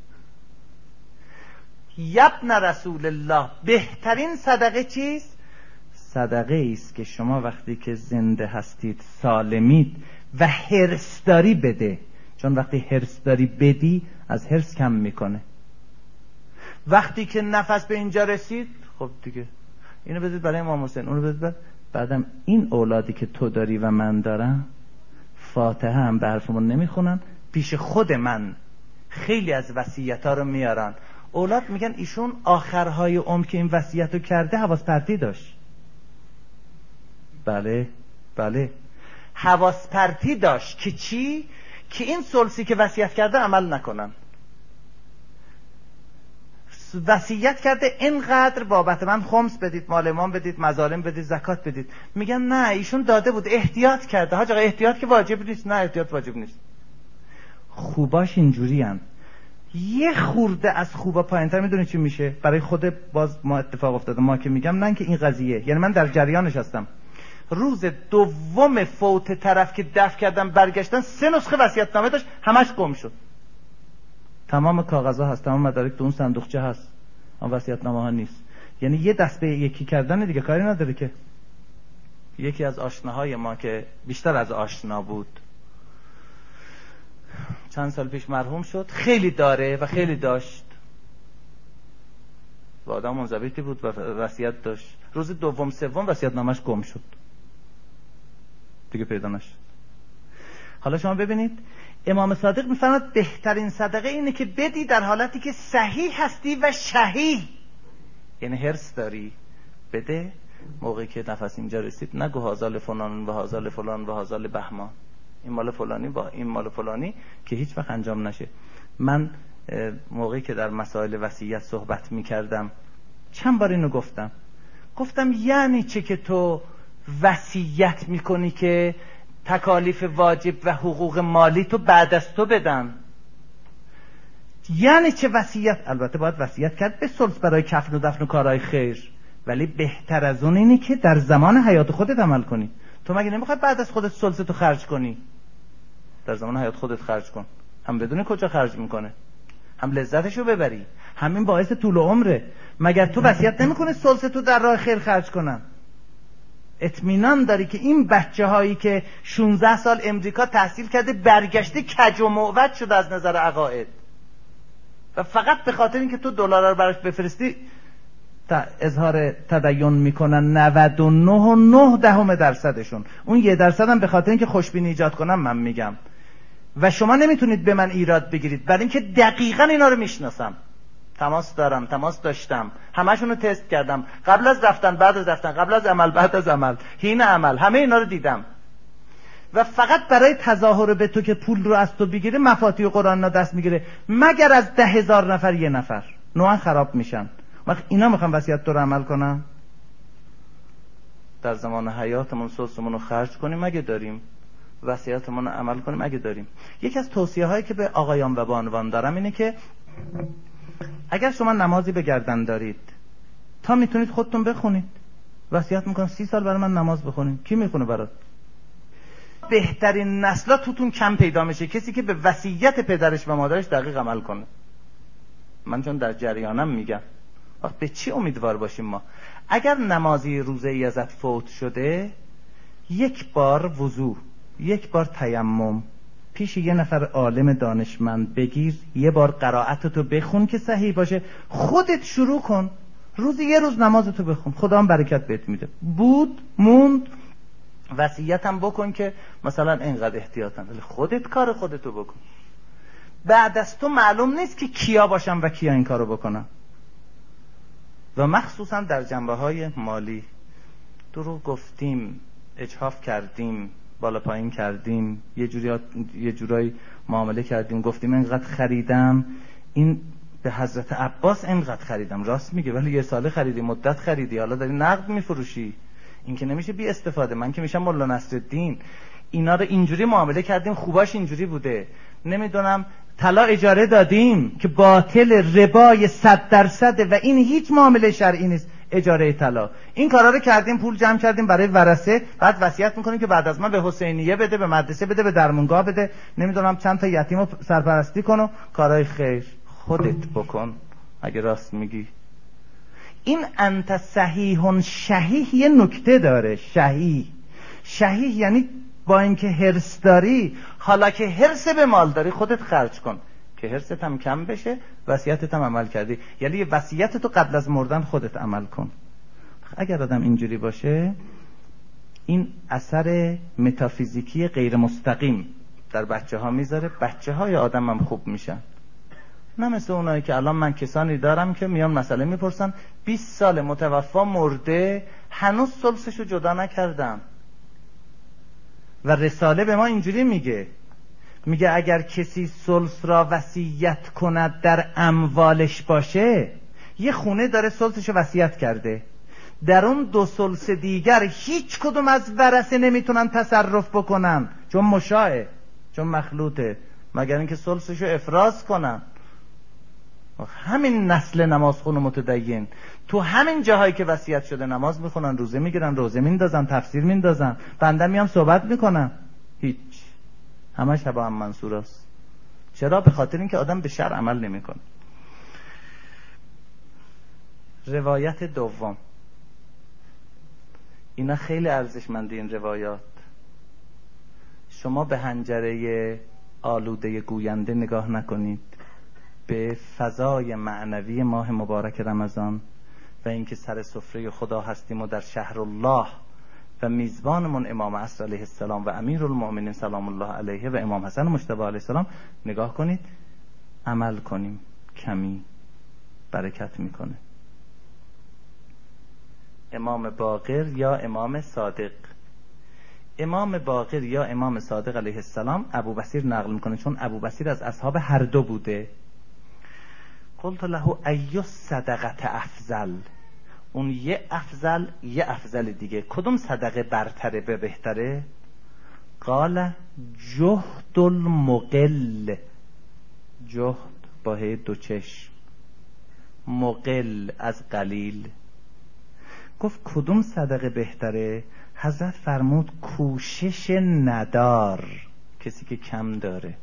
یبن رسول الله، بهترین صدقه چیست؟ صدقه است که شما وقتی که زنده هستید، سالمید و حرص داری بده، چون وقتی حرص داری بدی از حرص کم میکنه. وقتی که نفس به اینجا رسید، خب دیگه اینو بدید برای امام حسین، اونو بدید برای... بعدم این اولادی که تو داری و من دارم فاتحه هم به حرفمون نمیخونن، پیش خود من خیلی از وصیت‌ها رو میارن. اولاد میگن ایشون آخرهای عمر که این وصیت رو کرده حواس پرتی داشت. بله بله حواس پرتی داشت که چی؟ که این ثلثی که وصیت کرده عمل نکنن. وصیت کرده اینقدر بابت من خمس بدید، مال امام بدید، مظالم بدید، زکات بدید. میگن نه ایشون داده بود، احتیاط کرده. حاج آقا احتیاط که واجب نیست. نه احتیاط واجب نیست. خوباش اینجوری هن. یه خورده از خوبا پایین‌تر میدونی چی میشه؟ برای خود باز ما اتفاق افتاده، ما که میگم نه که این قضیه، یعنی من در جریانش هستم. روز دوم فوت طرف که دفن کردم برگشتن، سه نسخه وصیت‌نامه داشت، همش گم شد. تمام کاغذها هست، تمام مدارک تو اون صندوقچه هست، اما وصیت‌نامه ها نیست. یعنی یه دست به یکی کردن دیگه کاری نداره که. یکی از آشناهای ما که بیشتر از آشنا بود چند سال پیش مرحوم شد، خیلی داره و خیلی داشت و آدم منضبطی بود و وصیت داشت. روز دوم سوم وصیت‌نامه‌اش گم شد، دیگه پیدا نشد. حالا شما ببینید امام صادق میفرماید بهترین صدقه اینه که بدی در حالتی که صحیح هستی و شحیح، یعنی حرص داری بده. موقعی که نفس اینجا رسید نگو هذا لفلان و هذا لفلان و هذا لبهمان، این مال فلانی با این مال فلانی، که هیچ وقت انجام نشه. من موقعی که در مسائل وصیت صحبت میکردم چند بار اینو گفتم گفتم یعنی چه که تو وصیت میکنی که تکالیف واجب و حقوق مالی تو بعد از تو بدن؟ یعنی چه وصیت؟ البته باید وصیت کرد به ثلث برای کفن و دفن و کارهای خیر، ولی بهتر از اون اینی که در زمان حیات خودت عمل کنی. تو مگه نمیخوای بعد از خودت ثلث تو خرج کنی؟ در زمان حیات خودت خرج کن، هم بدون کجا خرج میکنه، هم لذتشو ببری، همین باعث طول عمره. مگر تو وصیت نمیکنی ثلث تو در راه خیر خرج کنن؟ اطمینان داری که این بچه هایی که شانزده سال امریکا تحصیل کرده برگشته کج و معوج شده از نظر عقاید و فقط به خاطر اینکه تو دلار رو براش بفرستی اظهار تدین میکنن نود و نه و نه دهم درصدشون. اون یه درصد هم به خاطر اینکه خوشبینی ایجاد کنم من میگم و شما نمیتونید به من ایراد بگیرید، برای اینکه دقیقاً اینا رو میشناسم، تماس دارم، تماس داشتم، همشون رو تست کردم، قبل از رفتن، بعد از رفتن، قبل از عمل، بعد از عمل، حین عمل، همه اینا رو دیدم. و فقط برای تظاهر به تو که پول رو از تو بگیره مفاتیح قرآن رو دست میگیره، مگر از ده هزار نفر یه نفر نوعا خراب میشن. وقت اینا میخوام وصیت تو رو عمل کنم، در زمان حیاتمون سوسمون رو خرج کنیم مگه داریم؟ وصیتمون رو عمل کنیم اگه داریم. یکی از توصیه هایی که به آقایان و بانوان دارم اینه که اگر شما نمازی به گردن دارید تا میتونید خودتون بخونید، وصیت میکنم سی سال برای من نماز بخونید. کی میخونه برات؟ بهترین نسلا توتون کم پیدا میشه کسی که به وصیت پدرش و مادرش دقیق عمل کنه. من چون در جریانم میگم وقت به چی امیدوار باشیم ما؟ اگر نمازی روزه ای ازت فوت شده، یک بار وضو، یک بار تیمم، پیش یه نفر عالم دانشمند بگیر، یه بار قرائتتو بخون که صحیح باشه، خودت شروع کن، روزی یه روز نمازتو بخون، خدا هم برکت بهت میده. بود موند، وصیتم بکن که مثلا اینقدر احتیاطم، ولی خودت کار خودتو بکن. بعد از تو معلوم نیست که کیا باشم و کیا این کارو بکنم. و مخصوصا در جنبه های مالی دروغ گفتیم، اجحاف کردیم، بالا پایین کردیم، یه جوری یه جورایی معامله کردیم، گفتیم اینقدر خریدم، این به حضرت عباس اینقدر خریدم، راست میگه ولی یه ساله خریدی، مدت خریدی، حالا داری نقد میفروشی، این که نمیشه بی استفاده. من که میشم مولا نصرالدین. اینا رو اینجوری معامله کردیم، خوباش اینجوری بوده. نمیدونم طلا اجاره دادیم که باطل، ربای صد درصده و این هیچ معامله شرعی نیست. اجاره طلا، این کارا رو کردیم، پول جمع کردیم برای ورثه، بعد وصیت میکنیم که بعد از ما به حسینیه بده، به مدرسه بده، به درمونگاه بده، نمیدونم چند تا یتیمو سرپرستی کن و کارهای خیر. خودت بکن اگه راست میگی. این انت صحیح شحیح یه نکته داره. شحیح شحیح یعنی با اینکه حرص داری، حالا که حرص به مال داری خودت خرج کن که حرصت هم کم بشه، وصیتت هم عمل کردی. یعنی وصیتتو قبل از مردن خودت عمل کن. اگر آدم اینجوری باشه، این اثر متافیزیکی غیر مستقیم در بچه ها میذاره، بچه های آدم هم خوب میشن. نه مثل اونایی که الان من کسانی دارم که میان مسئله میپرسن، بیست سال متوفا مرده هنوز ثلثشو جدا نکردم. و رساله به ما اینجوری میگه، میگه اگر کسی ثلث را وصیت کند در اموالش باشه، یه خونه داره ثلثشو وصیت کرده، در اون دو ثلث دیگر هیچ کدوم از ورثه نمیتونن تصرف بکنن، چون مشاعه، چون مخلوطه، مگر اینکه ثلثشو افراز کنن. همین نسل نمازخون و متدین تو همین جاهایی که وصیت شده نماز میخونن، روزه میگیرن، روزه میندازن، تفسیر میندازن، بنده میام صحبت میکنن، هیچ، همش هبا هم منصوراست. چرا؟ به خاطر اینکه آدم به شرع عمل نمیکنه. روایت دوم، اینا خیلی ارزشمنده این روایات. شما به حنجره آلوده گوینده نگاه نکنید، به فضای معنوی ماه مبارک رمضان و اینکه سر سفره خدا هستیم و در شهر الله و میزبانمون امام عصر علیه السلام و امیرالمؤمنین سلام الله علیه و امام حسن مجتبی علیه السلام نگاه کنید، عمل کنیم، کمی برکت میکنه. امام باقر یا امام صادق، امام باقر یا امام صادق علیه السلام ابو بصیر نقل میکنه، چون ابو بصیر از اصحاب هر دو بوده. قلت له ای صدقه افضل، اون یه افضل یه افضل دیگه، کدوم صدقه برتره به بهتره؟ قال جهد المقل، جهد با هی دو چشم، مقل از قلیل. گفت کدوم صدقه بهتره؟ حضرت فرمود کوشش ندار، کسی که کم داره.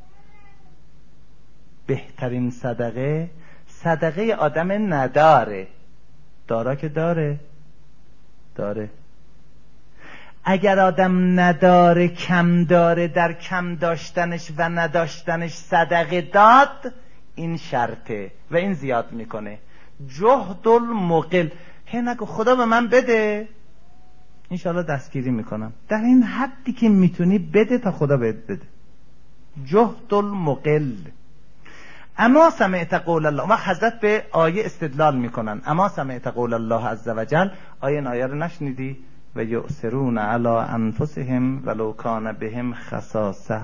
بهترین صدقه صدقه آدم نداره، دارا که داره داره. اگر آدم نداره، کم داره، در کم داشتنش و نداشتنش صدقه داد، این شرطه و این زیاد میکنه. جهد المقل، هی نگو خدا به من بده، انشاءالله دستگیری میکنم، در این حدی که میتونی بده تا خدا بهت بده. جهد المقل. اما سمعت قول الله، و حضرت به آیه استدلال میکنن، اما سمعت قول الله عزوجل، آیه این آیه رو نشنیدی؟ و یؤثرون علی انفسهم ولو کان بهم خصاصه.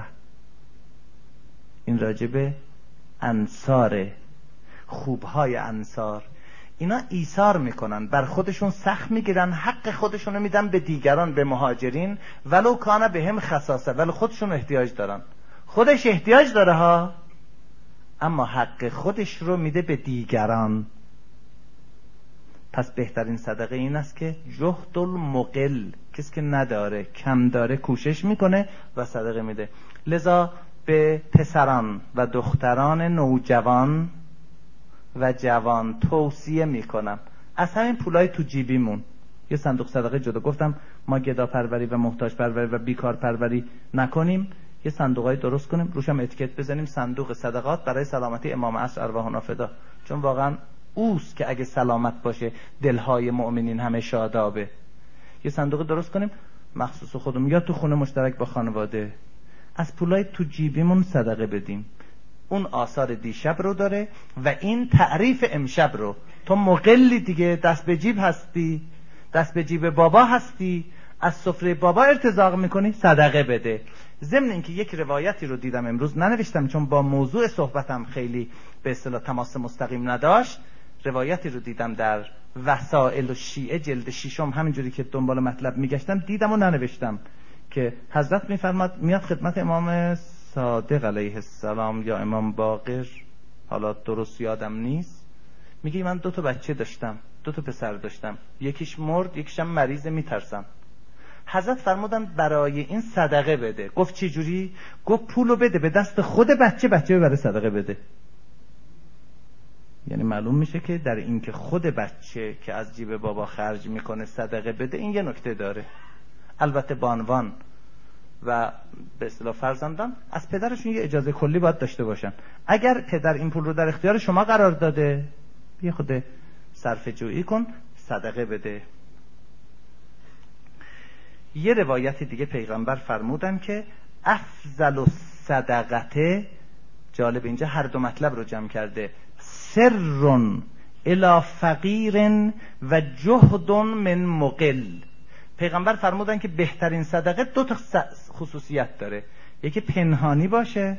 این راجب انصار، خوبهای انصار. اینا ایثار میکنن، بر خودشون سخت میگیرن، حق خودشونو میدن به دیگران، به مهاجرین، ولو کان بهم خصاصه، ولی خودشون احتیاج دارن. خودش احتیاج داره ها، اما حق خودش رو میده به دیگران. پس بهترین صدقه این است که جهد المقل، کسی که نداره، کم داره، کوشش میکنه و صدقه میده. لذا به پسران و دختران نوجوان و جوان توصیه میکنم از همین پولای تو جیبیمون یه صندوق صدقه جدا، گفتم ما گدا پروری و محتاج پروری و بیکار پروری نکنیم، یه صندوقای درست کنیم، روشم اتیکت بزنیم صندوق صدقات برای سلامتی امام عصر ارواحنا فدا، چون واقعا اوست که اگه سلامت باشه دلهای مؤمنین همه شادابه. یه صندوق درست کنیم مخصوص خودمون یا تو خونه مشترک با خانواده، از پولای تو جیبیمون صدقه بدیم. اون آثار دیشب رو داره و این تعریف امشب رو. تو مقلی دیگه، دست به جیب هستی، دست به جیب بابا هستی، از سفره بابا ارتزاق میکنی، صدقه بده. ضمن اینکه یک روایتی رو دیدم، امروز ننوشتم چون با موضوع صحبتم خیلی به اصطلاح تماس مستقیم نداشت، روایتی رو دیدم در وسائل الشیعه جلد ششم، همینجوری که دنبال مطلب میگشتم دیدم و ننوشتم، که حضرت میفرماد میاد خدمت امام صادق علیه السلام یا امام باقر، حالا درست یادم نیست، میگه من دو تا بچه داشتم، دو تا پسر داشتم، یکیش مرد یکیشم مریضه، میترسم. حضرت فرمودن برای این صدقه بده. گفت چه جوری؟ گفت پولو بده به دست خود بچه، بچه برای صدقه بده. یعنی معلوم میشه که در این که خود بچه که از جیب بابا خرج میکنه صدقه بده، این یه نکته داره. البته بانوان و به اصطلاح فرزندان از پدرشون یه اجازه کلی باید داشته باشن. اگر پدر این پول رو در اختیار شما قرار داده، بیا خود صرفه جویی کن، صدقه بده. یه روایت دیگه پیغمبر فرمودن که افضل الصدقه، جالب اینجا هر دو مطلب رو جمع کرده، سرٌ الی فقیر و جهد من مقل. پیغمبر فرمودن که بهترین صدقه دو تا خصوصیت داره، یکی پنهانی باشه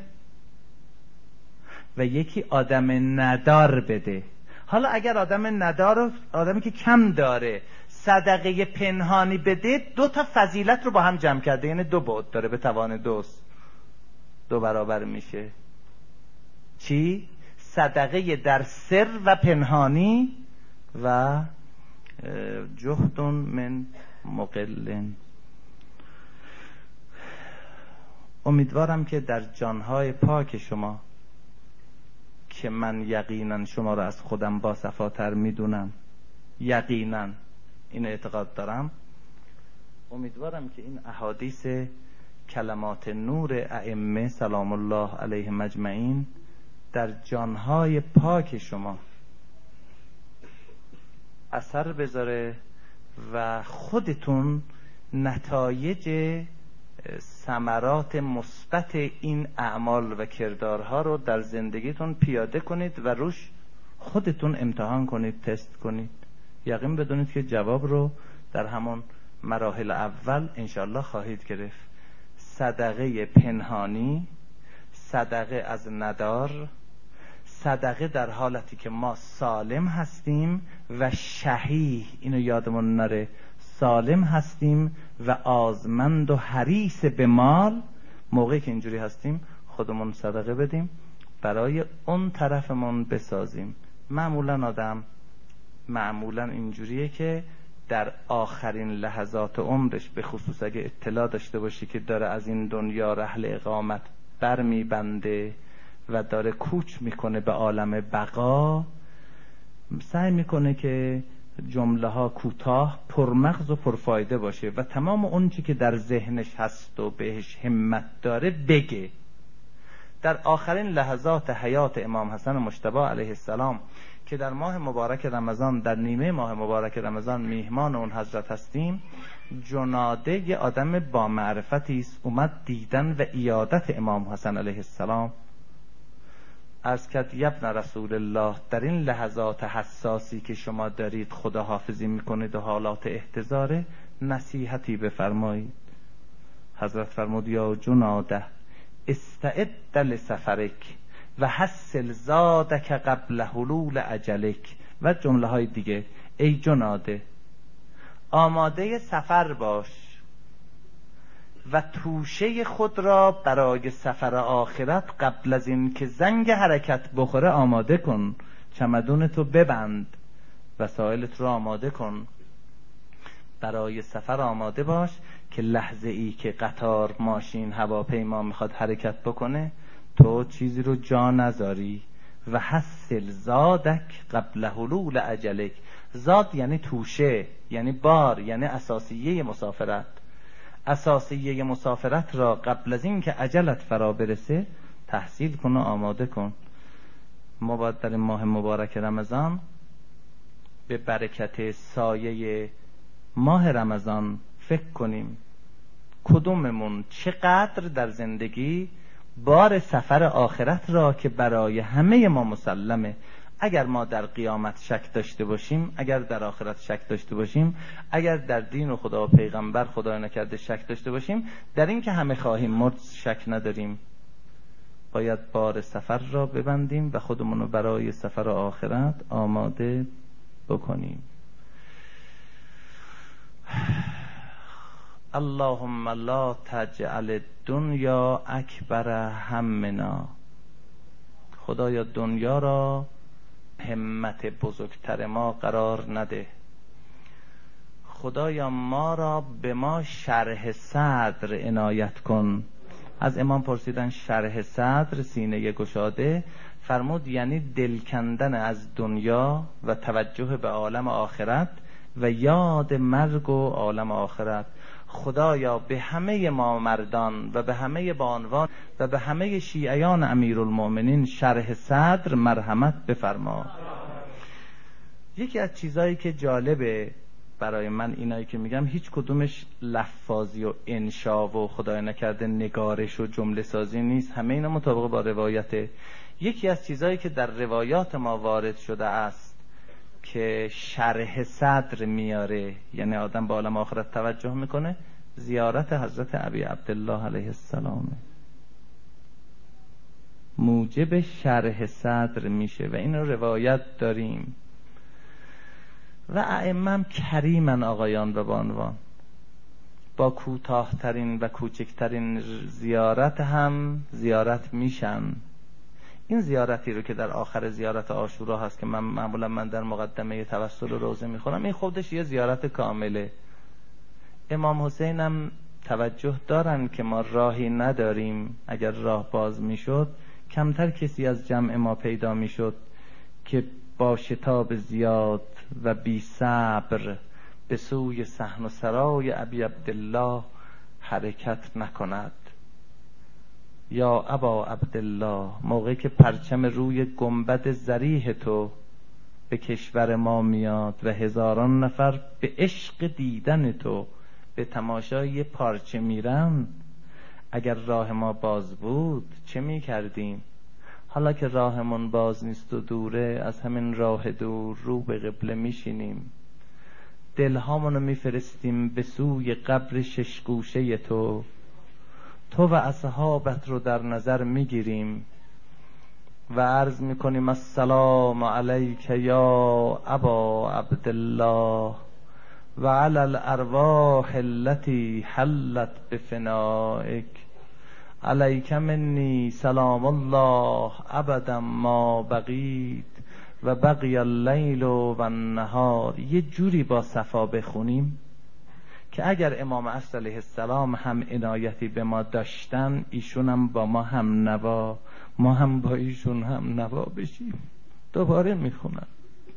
و یکی آدم ندار بده. حالا اگر آدم ندار، آدمی که کم داره، صدقه پنهانی بده، دو تا فضیلت رو با هم جمع کرده، یعنی دو بعد داره، به توان دوست دو برابر میشه. چی؟ صدقه در سر و پنهانی و جهد من مقل. امیدوارم که در جانهای پاک شما که من یقینا شما را از خودم با صفاتر میدونم، یقینا این اعتقاد دارم، امیدوارم که این احادیث کلمات نور ائمه سلام الله علیهم اجمعین در جانهای پاک شما اثر بذاره و خودتون نتایج ثمرات مثبت این اعمال و کردارها رو در زندگیتون پیاده کنید و روش خودتون امتحان کنید، تست کنید. یقین بدونید که جواب رو در همون مراحل اول انشالله خواهید گرفت. صدقه پنهانی، صدقه از ندار، صدقه در حالتی که ما سالم هستیم و شحیح، اینو یادمون نره، سالم هستیم و آزمند و حریص به مال. موقعی که اینجوری هستیم خودمون صدقه بدیم، برای اون طرفمون بسازیم. معمولا آدم معمولا اینجوریه که در آخرین لحظات عمرش، به خصوص اگه اطلاع داشته باشی که داره از این دنیا رحل اقامت بر میبنده و داره کوچ میکنه به عالم بقا، سعی میکنه که جمله ها کوتاه، پرمغز و پرفایده باشه و تمام اون چی که در ذهنش هست و بهش همت داره بگه. در آخرین لحظات حیات امام حسن مجتبی علیه السلام که در ماه مبارک رمضان، در نیمه ماه مبارک رمضان میهمان اون حضرت هستیم، جناده یه آدم با معرفتی است، اومد دیدن و عیادت امام حسن علیه السلام. عرض کرد یبن رسول الله، در این لحظات حساسی که شما دارید خدا حافظی میکنید و حالات احتضاره، نصیحتی بفرمایید. حضرت فرمود یا جناده استعد لسفرک و حسل زادک قبل حلول اجلک و جمله های دیگه. ای جناده، آماده سفر باش و توشه خود را برای سفر آخرت قبل از این که زنگ حرکت بخوره آماده کن. چمدونتو ببند، وسایلت رو آماده کن، برای سفر آماده باش که لحظه ای که قطار، ماشین، هواپیما میخواد حرکت بکنه تو چیزی رو جا نذاری. و حسل زادک قبل حلول اجلک. زاد یعنی توشه، یعنی بار، یعنی اساسیه مسافرت. اساسیه مسافرت را قبل از این که اجلت فرا برسه تحصیل کن و آماده کن. ما باید در این ماه مبارک رمضان به برکت سایه ماه رمضان فکر کنیم کدوممون چقدر در زندگی بار سفر آخرت را که برای همه ما مسلمه، اگر ما در قیامت شک داشته باشیم، اگر در آخرت شک داشته باشیم، اگر در دین و خدا و پیغمبر خدای نکرده شک داشته باشیم، در این که همه خواهیم مرد شک نداریم. باید بار سفر را ببندیم و خودمون رو برای سفر آخرت آماده بکنیم. اللهم لا تجعل الدنیا اکبر همنا. خدایا دنیا را همت بزرگتر ما قرار نده. خدایا ما را به ما شرح صدر عنایت کن. از امام پرسیدن شرح صدر، سینه گشاده، فرمود یعنی دل کندن از دنیا و توجه به عالم آخرت و یاد مرگ و عالم آخرت. خدایا به همه ما مردان و به همه بانوان و به همه شیعیان امیرالمؤمنین شرح صدر مرحمت بفرما. یکی از چیزایی که جالبه برای من اینایی که میگم هیچ کدومش لفاظی و انشا و خدای نکرده نگارش و جمله سازی نیست، همه اینا مطابق با روایته. یکی از چیزایی که در روایات ما وارد شده است که شرح صدر میاره، یعنی آدم به عالم آخرت توجه میکنه، زیارت حضرت ابی عبدالله علیه السلام موجب شرح صدر میشه و این رو روایت داریم. و ائمه کریمن آقایان و بانوان، با کوتاهترین و کوچکترین زیارت هم زیارت میشن. این زیارتی رو که در آخر زیارت عاشورا هست که من معمولا من در مقدمه توسل روزه میخونم، این خودش یه زیارت کامله. امام حسین هم توجه دارن که ما راهی نداریم، اگر راه باز میشد کمتر کسی از جمع ما پیدا میشد که با شتاب زیاد و بی صبر به سوی صحن و سرای ابی عبدالله حرکت نکند. یا ابا عبدالله، موقعی که پرچم روی گنبد ضریح تو به کشور ما میاد و هزاران نفر به عشق دیدن تو به تماشای پارچه میرن، اگر راه ما باز بود چه میکردیم؟ حالا که راهمون باز نیست و دوره، از همین راه دور رو به قبله میشینیم، دلهامونو میفرستیم به سوی قبر ششگوشه تو، تو و اصحابت رو در نظر میگیریم و عرض میکنیم السلام علیک یا ابا عبدالله و علی الارواح التي حلت بفنائک، علیک منی سلام الله ابدا ما بقیت و بقی اللیل و النهار. یه جوری با صفا بخونیم که اگر امام عصر علیه السلام هم عنایتی به ما داشتن، ایشون هم با ما هم نوا، ما هم با ایشون هم نوا بشیم. دوباره میخونم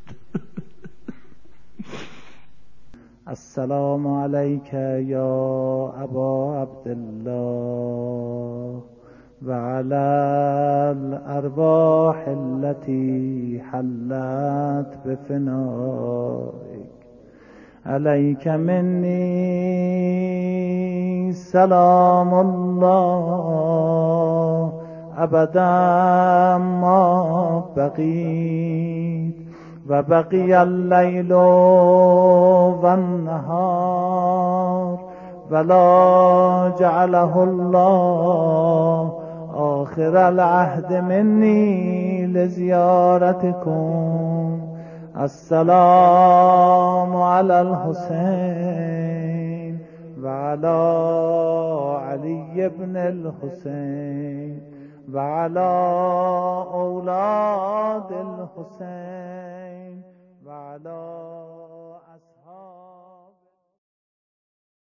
السلام علیک یا ابا عبدالله و علی الارواح التي حلت بفنائک، علیک منی سلام الله ابدا ما بقیت و بقی اللیل و النهار ولا جعله الله آخر العهد منی لزیارتکم السلام علی الحسین و علی علی ابن الحسین و علی اولاد الحسین و علی